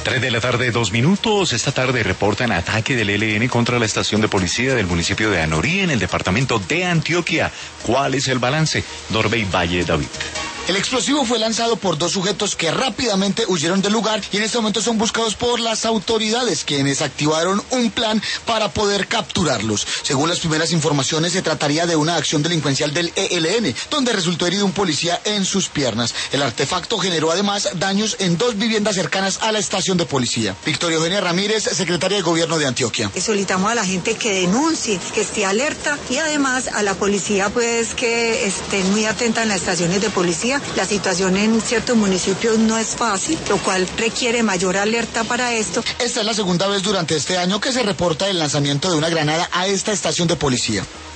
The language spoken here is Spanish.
3 de la tarde, 2 minutos. Esta tarde reportan ataque del ELN contra la estación de policía del municipio de Anorí, en el departamento de Antioquia. ¿Cuál es el balance? Norbey Valle David. El explosivo fue lanzado por dos sujetos que rápidamente huyeron del lugar y en este momento son buscados por las autoridades, quienes activaron un plan para poder capturarlos. Según las primeras informaciones, se trataría de una acción delincuencial del ELN, donde resultó herido un policía en sus piernas. El artefacto generó además daños en dos viviendas cercanas a la estación de policía. Victoria Eugenia Ramírez, secretaria de Gobierno de Antioquia. Solicitamos a la gente que denuncie, que esté alerta y además a la policía pues que esté muy atenta en las estaciones de policía. La situación en ciertos municipios no es fácil, lo cual requiere mayor alerta para esto. Esta es la segunda vez durante este año que se reporta el lanzamiento de una granada a esta estación de policía.